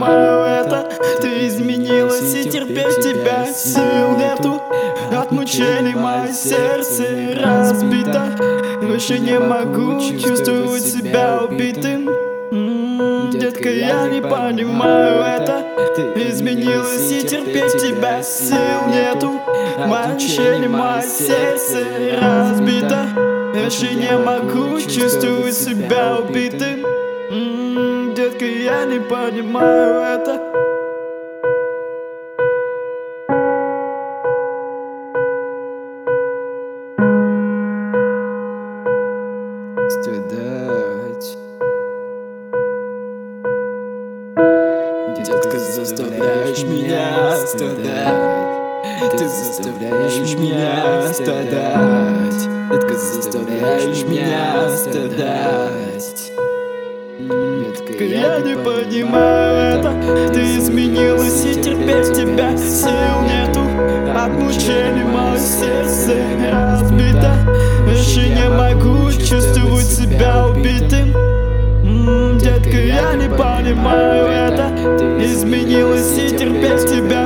понимаю это. Ты изменилась, и терпеть тебя сил нету. От мучений мое сердце разбито. Больше не могу чувствовать себя убитым. Детка, я не понимаю это. Ты изменилась, и терпеть тебя сил нету. Мое мучение, мое сердце разбито. Больше не могу чувствовать себя убитым. Детка, я не понимаю это. Страдать. Детка, заставляешь меня страдать. Ты заставляешь меня страдать. Детка, заставляешь меня страдать. Детка, Я не понимаю это. Ты изменилась, и терпеть тебя сил нету. От мучений мое сердце разбито. Больше не могу чувствовать себя убитым. Детка, я не понимаю это. Ты изменилась, и терпеть тебя